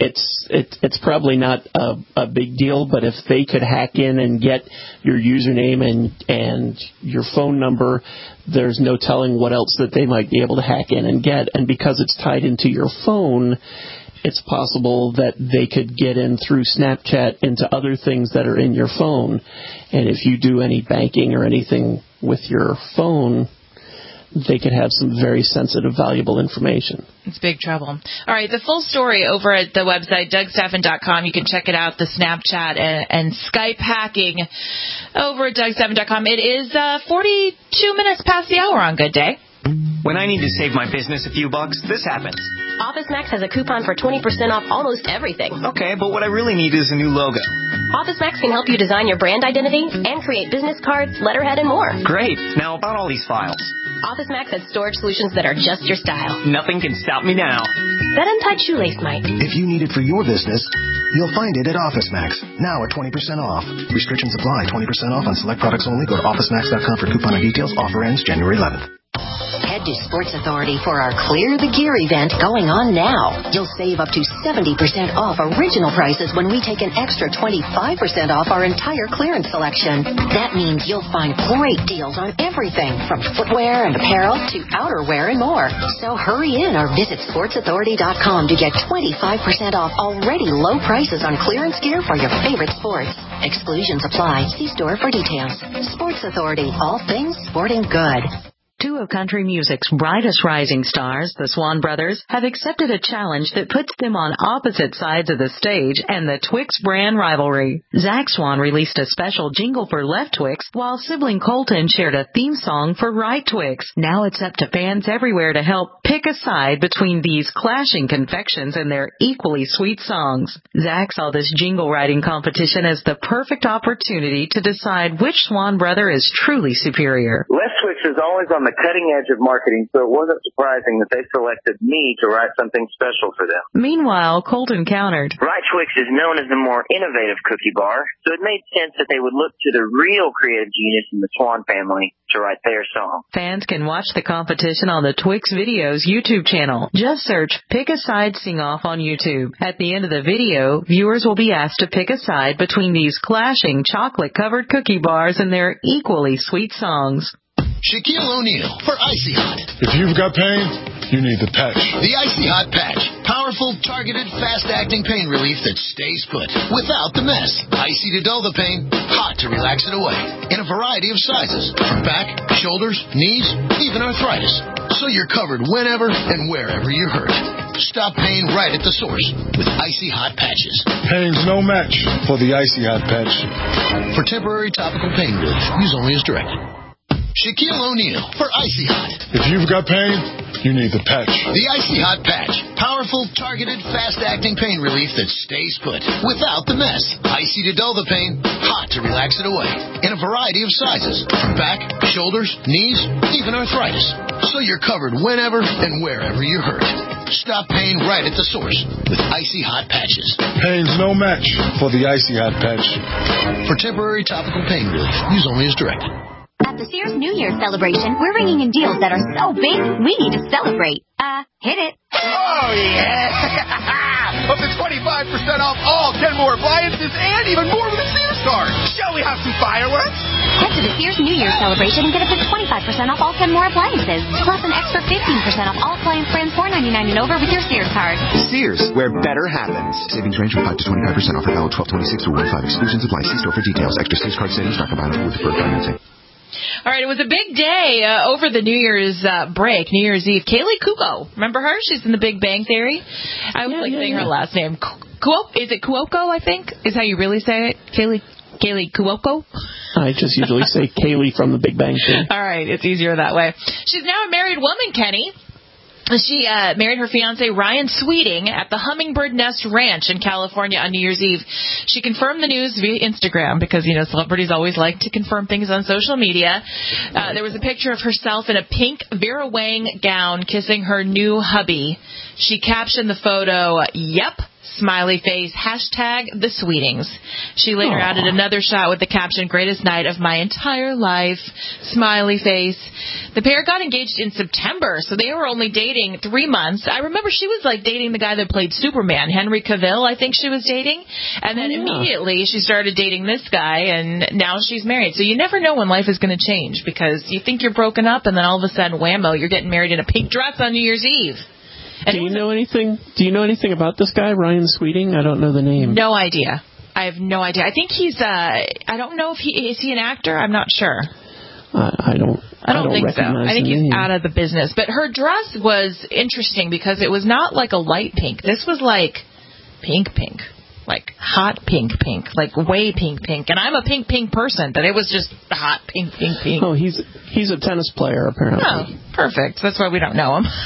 it's probably not a big deal. But if they could hack in and get your username and your phone number, there's no telling what else that they might be able to hack in and get. And because it's tied into your phone, it's possible that they could get in through Snapchat into other things that are in your phone. And if you do any banking or anything with your phone, they could have some very sensitive, valuable information. It's big trouble. All right, the full story over at the website, DougStephan.com. You can check it out, the Snapchat and Skype hacking over at DougStephan.com. It is 42 minutes past the hour on Good Day. When I need to save my business a few bucks, this happens. OfficeMax has a coupon for 20% off almost everything. Okay, but what I really need is a new logo. OfficeMax can help you design your brand identity and create business cards, letterhead, and more. Great. Now about all these files. OfficeMax has storage solutions that are just your style. Nothing can stop me now. That untied shoelace might. If you need it for your business, you'll find it at OfficeMax. Now at 20% off. Restrictions apply. 20% off on select products only. Go to OfficeMax.com for coupon and details. Offer ends January 11th. Head to Sports Authority for our Clear the Gear event going on now. You'll save up to 70% off original prices when we take an extra 25% off our entire clearance selection. That means you'll find great deals on everything from footwear and apparel to outerwear and more. So hurry in or visit sportsauthority.com to get 25% off already low prices on clearance gear for your favorite sports. Exclusions apply. See store for details. Sports Authority, all things sporting good. Two of country music's brightest rising stars, the Swan Brothers, have accepted a challenge that puts them on opposite sides of the stage and the Twix brand rivalry. Zach Swan released a special jingle for Left Twix, while sibling Colton shared a theme song for Right Twix. Now it's up to fans everywhere to help pick a side between these clashing confections and their equally sweet songs. Zach saw this jingle writing competition as the perfect opportunity to decide which Swan brother is truly superior. Left Twix is always on the cutting edge of marketing, so it wasn't surprising that they selected me to write something special for them. Meanwhile, Colton countered. Right Twix is known as the more innovative cookie bar, so it made sense that they would look to the real creative genius in the Swan family to write their song. Fans can watch the competition on the Twix Videos YouTube channel. Just search Pick a Side Sing Off on YouTube. At the end of the video, viewers will be asked to pick a side between these clashing chocolate-covered cookie bars and their equally sweet songs. Shaquille O'Neal for Icy Hot. If you've got pain, you need the patch. The Icy Hot Patch. Powerful, targeted, fast-acting pain relief that stays put without the mess. Icy to dull the pain, hot to relax it away. In a variety of sizes. From back, shoulders, knees, even arthritis. So you're covered whenever and wherever you're hurt. Stop pain right at the source with Icy Hot Patches. Pain's no match for the Icy Hot Patch. For temporary topical pain relief, use only as directed. Shaquille O'Neal for Icy Hot. If you've got pain, you need the patch. The Icy Hot Patch. Powerful, targeted, fast-acting pain relief that stays put without the mess. Icy to dull the pain, hot to relax it away. In a variety of sizes. From back, shoulders, knees, even arthritis. So you're covered whenever and wherever you're hurt. Stop pain right at the source with Icy Hot Patches. Pain's no match for the Icy Hot Patch. For temporary topical pain relief, use only as directed. At At the Sears New Year's celebration, we're ringing in deals that are so big, we need to celebrate. Hit it. Oh, yeah! Up to 25% off all Kenmore appliances and even more with a Sears card. Shall we have some fireworks? Head to the Sears New Year's celebration and get up to 25% off all Kenmore appliances, plus an extra 15% off all appliance brands $4.99 and over with your Sears card. Sears, where better happens. Savings range from 5 to 25% off. Valid 12/26 through 1/5. Exclusions apply. See store for details. Extra Sears card savings not combined with deferred financing. All right, it was a big day over the New Year's break, New Year's Eve. Kaylee Cuoco, remember her? She's in The Big Bang Theory. I was saying her last name. Is it Cuoco, I think? Is how you really say it? Kaylee Cuoco? I just usually say Kaylee from The Big Bang Theory. All right, it's easier that way. She's now a married woman, Kenny. She married her fiancé, Ryan Sweeting, at the Hummingbird Nest Ranch in California on New Year's Eve. She confirmed the news via Instagram because, you know, celebrities always like to confirm things on social media. There was a picture of herself in a pink Vera Wang gown kissing her new hubby. She captioned the photo, "Yep," smiley face, #the Sweetings. She later added another shot with the caption, "Greatest night of my entire life," smiley face. The pair got engaged in September, so they were only dating 3 months. I remember she was like dating the guy that played Superman, Henry Cavill, I think she was dating. And then immediately she started dating this guy, and now she's married. So you never know when life is going to change, because you think you're broken up, and then all of a sudden, whammo, you're getting married in a pink dress on New Year's Eve. Do you know anything about this guy, Ryan Sweeting? I don't know the name. No idea. I have no idea. I think he's I don't know if is he an actor? I'm not sure. I don't think so. I think he's name. out of the business. But her dress was interesting because it was not like a light pink. This was like pink, like hot pink, like way pink. And I'm a pink person, but it was just hot pink. Oh, he's a tennis player apparently. Oh, perfect. That's why we don't know him.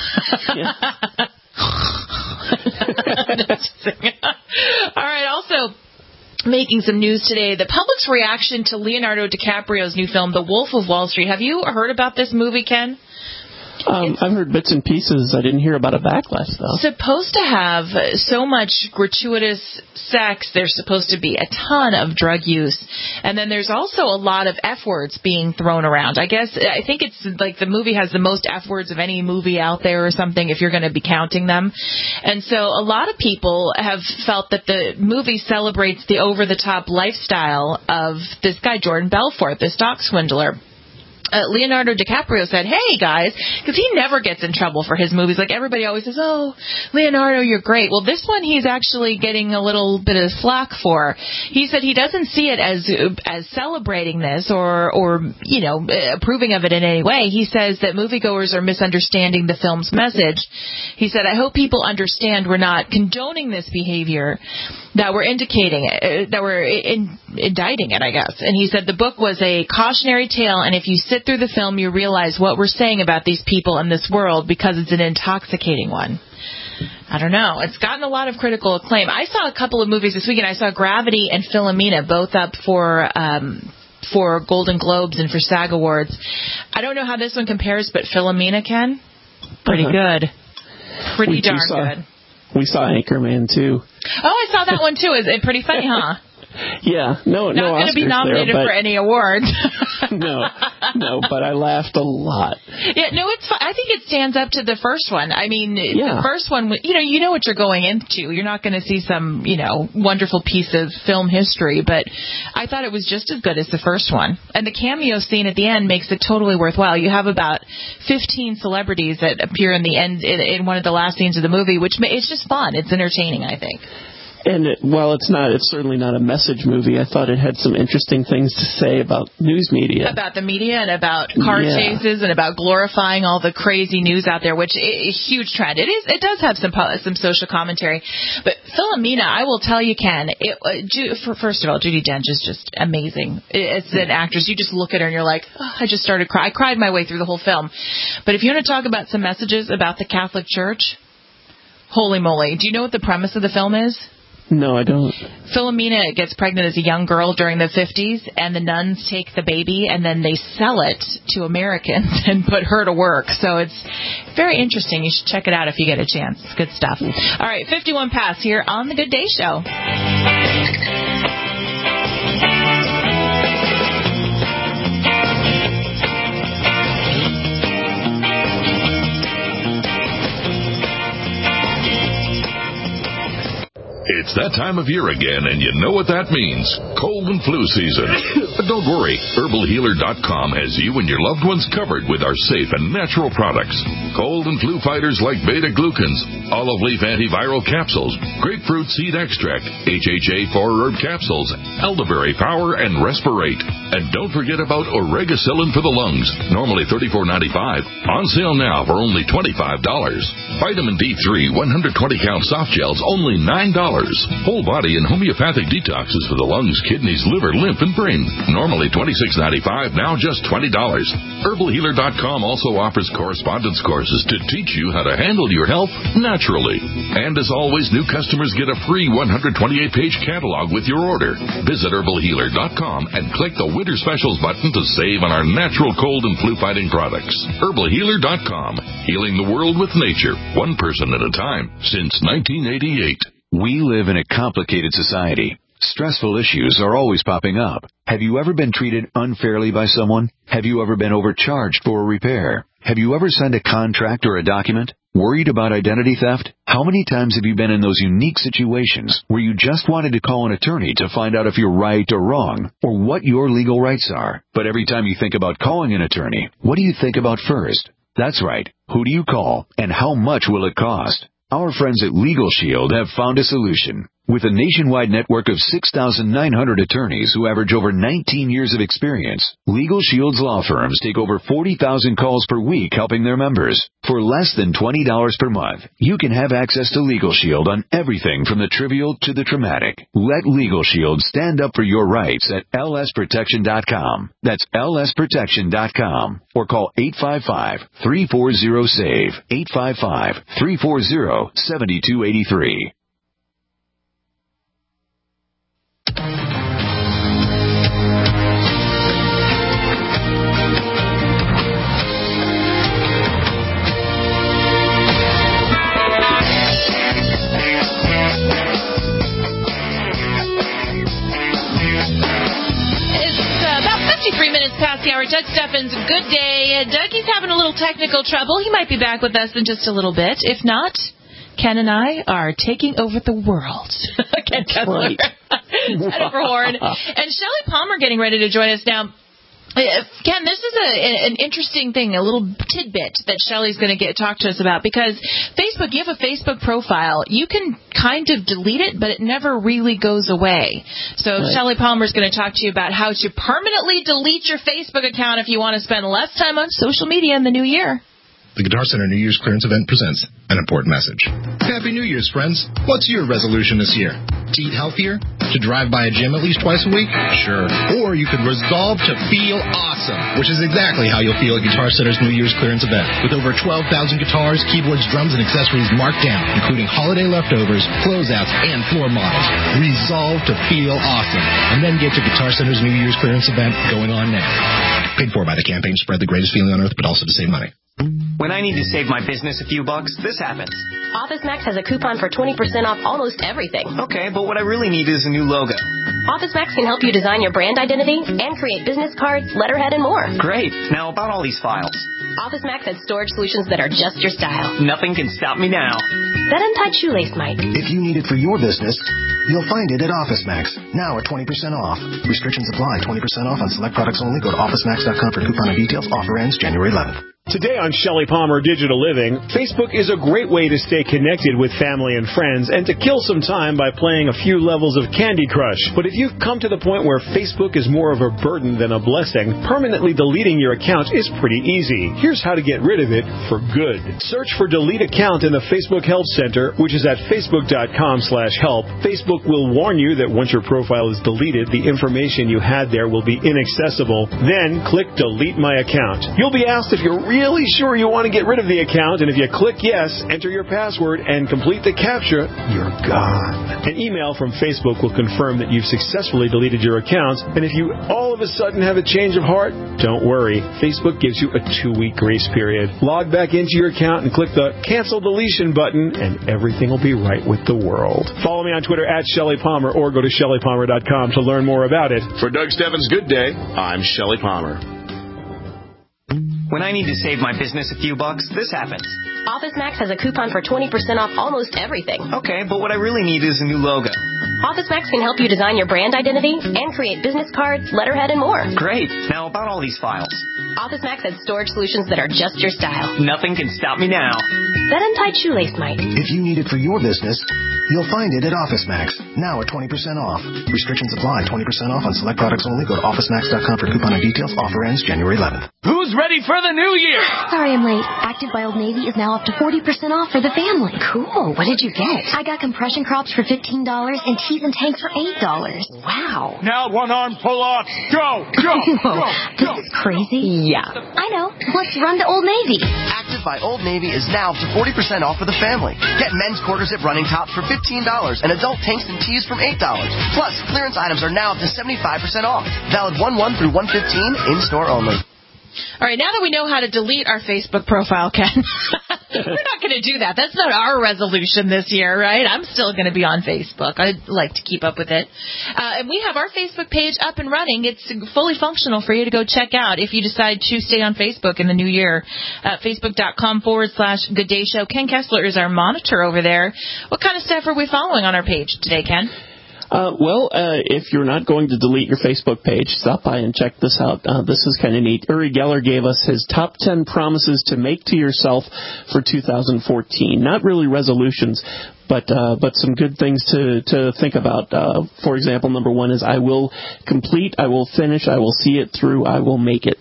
All right. Also, making some news today, the public's reaction to Leonardo DiCaprio's new film, The Wolf of Wall Street. Have you heard about this movie, Ken? I've heard bits and pieces. I didn't hear about a backlash, though. Supposed to have so much gratuitous sex. There's supposed to be a ton of drug use. And then there's also a lot of F words being thrown around. I think it's like the movie has the most F words of any movie out there or something, if you're going to be counting them. And so a lot of people have felt that the movie celebrates the over-the-top lifestyle of this guy, Jordan Belfort, the stock swindler. Leonardo DiCaprio said, "Hey, guys," because he never gets in trouble for his movies. Like, everybody always says, "Oh, Leonardo, you're great." Well, this one he's actually getting a little bit of slack for. He said he doesn't see it as celebrating this or approving of it in any way. He says that moviegoers are misunderstanding the film's message. He said, "I hope people understand we're not condoning this behavior, that we're indicating it, that we're indicting it, I guess." And he said the book was a cautionary tale, and if you sit through the film, you realize what we're saying about these people in this world, because it's an intoxicating one. I don't know. It's gotten a lot of critical acclaim. I saw a couple of movies this weekend. I saw Gravity and Philomena, both up for Golden Globes and for SAG Awards. I don't know how this one compares, but Philomena, Ken, pretty good. Pretty darn good. We saw Anchorman, too. Oh, I saw that one, too. Is it pretty funny, huh? Yeah. No Not going to be nominated for any awards. No, but I laughed a lot. Yeah, no, it's fun. I think it stands up to the first one. I mean, the first one, you know what you're going into. You're not going to see some, wonderful piece of film history, but I thought it was just as good as the first one. And the cameo scene at the end makes it totally worthwhile. You have about 15 celebrities that appear in the end in one of the last scenes of the movie, which it's just fun. It's entertaining, I think. And it's certainly not a message movie. I thought it had some interesting things to say about news media. About the media and about car chases and about glorifying all the crazy news out there, which is a huge trend. It does have some social commentary. But Philomena, I will tell you, Ken, first of all, Judi Dench is just amazing. It's an actress. You just look at her and you're like, oh, I just started crying. I cried my way through the whole film. But if you want to talk about some messages about the Catholic Church, holy moly. Do you know what the premise of the film is? No, I don't. Philomena gets pregnant as a young girl during the 50s, and the nuns take the baby, and then they sell it to Americans and put her to work. So it's very interesting. You should check it out if you get a chance. It's good stuff. All right, 51 past here on The Good Day Show. It's that time of year again, and you know what that means. Cold and flu season. But don't worry. HerbalHealer.com has you and your loved ones covered with our safe and natural products. Cold and flu fighters like beta-glucans, olive leaf antiviral capsules, grapefruit seed extract, HHA 4-herb capsules, elderberry power, and respirate. And don't forget about Oregacillin for the lungs, normally $34.95. On sale now for only $25. Vitamin D3 120-count soft gels, only $9. Whole body and homeopathic detoxes for the lungs, kidneys, liver, lymph, and brain. Normally $26.95, now just $20. HerbalHealer.com also offers correspondence courses to teach you how to handle your health naturally. And as always, new customers get a free 128-page catalog with your order. Visit HerbalHealer.com and click the Winter Specials button to save on our natural cold and flu-fighting products. HerbalHealer.com, healing the world with nature, one person at a time, since 1988. We live in a complicated society. Stressful issues are always popping up. Have you ever been treated unfairly by someone? Have you ever been overcharged for a repair? Have you ever signed a contract or a document? Worried about identity theft? How many times have you been in those unique situations where you just wanted to call an attorney to find out if you're right or wrong, or what your legal rights are? But every time you think about calling an attorney, what do you think about first? That's right. Who do you call, and how much will it cost? Our friends at Legal Shield have found a solution. With a nationwide network of 6,900 attorneys who average over 19 years of experience, Legal Shield's law firms take over 40,000 calls per week helping their members. For less than $20 per month, you can have access to Legal Shield on everything from the trivial to the traumatic. Let Legal Shield stand up for your rights at lsprotection.com. That's lsprotection.com. Or call 855-340-SAVE, 855-340-7283. Past the hour. Doug Steffens, good day. Dougie's having a little technical trouble. He might be back with us in just a little bit. If not, Ken and I are taking over the world. Ken Kessler, Jennifer Horn, and Shelley Palmer getting ready to join us now. Ken, this is an interesting thing, a little tidbit that Shelley's going to talk to us about, because Facebook, you have a Facebook profile. You can kind of delete it, but it never really goes away. So right. Shelley Palmer's going to talk to you about how to permanently delete your Facebook account if you want to spend less time on social media in the new year. The Guitar Center New Year's Clearance Event presents an important message. Happy New Year's, friends. What's your resolution this year? To eat healthier? To drive by a gym at least twice a week? Sure. Or you could resolve to feel awesome, which is exactly how you'll feel at Guitar Center's New Year's Clearance Event. With over 12,000 guitars, keyboards, drums, and accessories marked down, including holiday leftovers, closeouts, and floor models. Resolve to feel awesome. And then get to Guitar Center's New Year's Clearance Event going on now. Paid for by the campaign to spread the greatest feeling on earth, but also to save money. When I need to save my business a few bucks, this happens. Office Max has a coupon for 20% off almost everything. Okay, but what I really need is a new logo. Office Max can help you design your brand identity and create business cards, letterhead, and more. Great. Now about all these files. Office Max has storage solutions that are just your style. Nothing can stop me now. That untied shoelace might. If you need it for your business, you'll find it at Office Max. Now at 20% off. Restrictions apply. 20% off on select products only. Go to OfficeMax.com for coupon and details. Offer ends January 11th. Today on Shelley Palmer Digital Living, Facebook is a great way to stay connected with family and friends and to kill some time by playing a few levels of Candy Crush. But if you've come to the point where Facebook is more of a burden than a blessing, permanently deleting your account is pretty easy. Here's how to get rid of it for good. Search for Delete Account in the Facebook Help Center, which is at facebook.com/help. Facebook will warn you that once your profile is deleted, the information you had there will be inaccessible. Then click Delete My Account. You'll be asked if you're really sure you want to get rid of the account, and if you click yes, enter your password, and complete the CAPTCHA, you're gone. An email from Facebook will confirm that you've successfully deleted your account, and if you all of a sudden have a change of heart, don't worry. Facebook gives you a 2-week grace period. Log back into your account and click the Cancel Deletion button, and everything will be right with the world. Follow me on Twitter at Shelley Palmer, or go to ShelleyPalmer.com to learn more about it. For Doug Steffens' Good Day, I'm Shelley Palmer. When I need to save my business a few bucks, this happens. Office Max has a coupon for 20% off almost everything. Okay, but what I really need is a new logo. Office Max can help you design your brand identity and create business cards, letterhead, and more. Great. Now about all these files. Office Max has storage solutions that are just your style. Nothing can stop me now. That untied shoelace might. If you need it for your business, you'll find it at Office Max. Now at 20% off. Restrictions apply. 20% off on select products only. Go to OfficeMax.com for coupon and details. Offer ends January 11th. Who's ready for the new year? Sorry I'm late. Active by Old Navy is now up to 40% off for the family. Cool. What did you get? I got compression crops for $15 and tees and tanks for $8. Wow. Now one arm pull-ups. Go, go, go, This is crazy. Yeah. I know. Let's run to Old Navy. Active by Old Navy is now up to 40% off for the family. Get men's quarter zip running tops for $15 and adult tanks and tees from $8. Plus, clearance items are now up to 75% off. Valid 1/1 through 1/15, in-store only. All right, now that we know how to delete our Facebook profile, Ken, we're not going to do that. That's not our resolution this year, right? I'm still going to be on Facebook. I like to keep up with it. And we have our Facebook page up and running. It's fully functional for you to go check out if you decide to stay on Facebook in the new year. Facebook.com/Good Day Show. Ken Kessler is our monitor over there. What kind of stuff are we following on our page today, Ken? If you're not going to delete your Facebook page, stop by and check this out. This is kind of neat. Uri Geller gave us his top 10 promises to make to yourself for 2014. Not really resolutions, but some good things to think about. For example, number 1 is I will complete, I will finish, I will see it through, I will make it.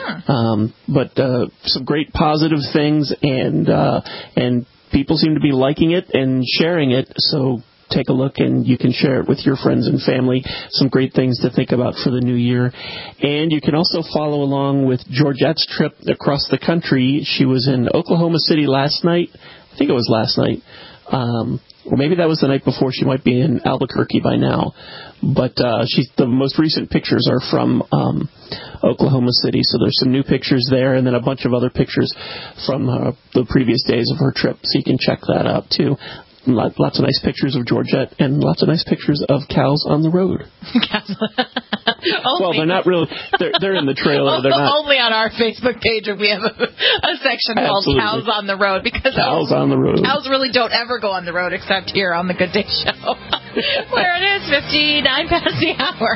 Some great positive things, and people seem to be liking it and sharing it, so take a look and you can share it with your friends and family. Some great things to think about for the new year. And you can also follow along with Georgette's trip across the country. She was in Oklahoma City last night. I think it was last night. Or maybe that was the night before. She might be in Albuquerque by now. But the most recent pictures are from Oklahoma City. So there's some new pictures there and then a bunch of other pictures from the previous days of her trip. So you can check that out too. Lots of nice pictures of Georgette and lots of nice pictures of cows on the road. Well, they're not really. They're in the trailer. They're not. Only on our Facebook page if we have a section called Cows on the Road, because cows on the road. Cows really don't ever go on the road except here on the Good Day Show, where it is 59 past the hour.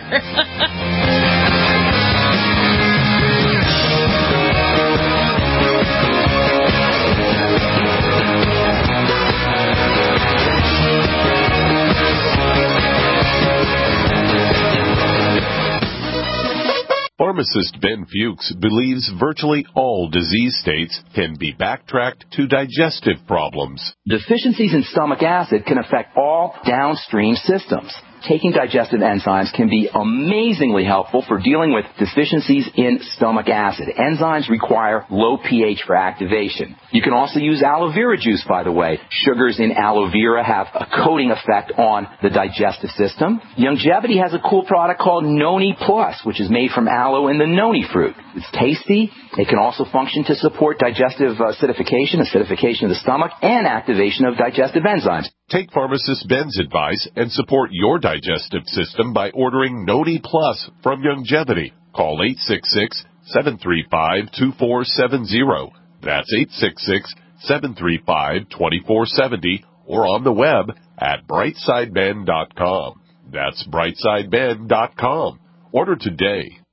Pharmacist Ben Fuchs believes virtually all disease states can be backtracked to digestive problems. Deficiencies in stomach acid can affect all downstream systems. Taking digestive enzymes can be amazingly helpful for dealing with deficiencies in stomach acid. Enzymes require low pH for activation. You can also use aloe vera juice, by the way. Sugars in aloe vera have a coating effect on the digestive system. Youngevity has a cool product called Noni Plus, which is made from aloe and the noni fruit. It's tasty. It can also function to support digestive acidification of the stomach, and activation of digestive enzymes. Take Pharmacist Ben's advice and support your digestive system by ordering Noni Plus from Youngevity. Call 866-735-2470. That's 866-735-2470, or on the web at brightsideben.com. That's brightsideben.com. Order today.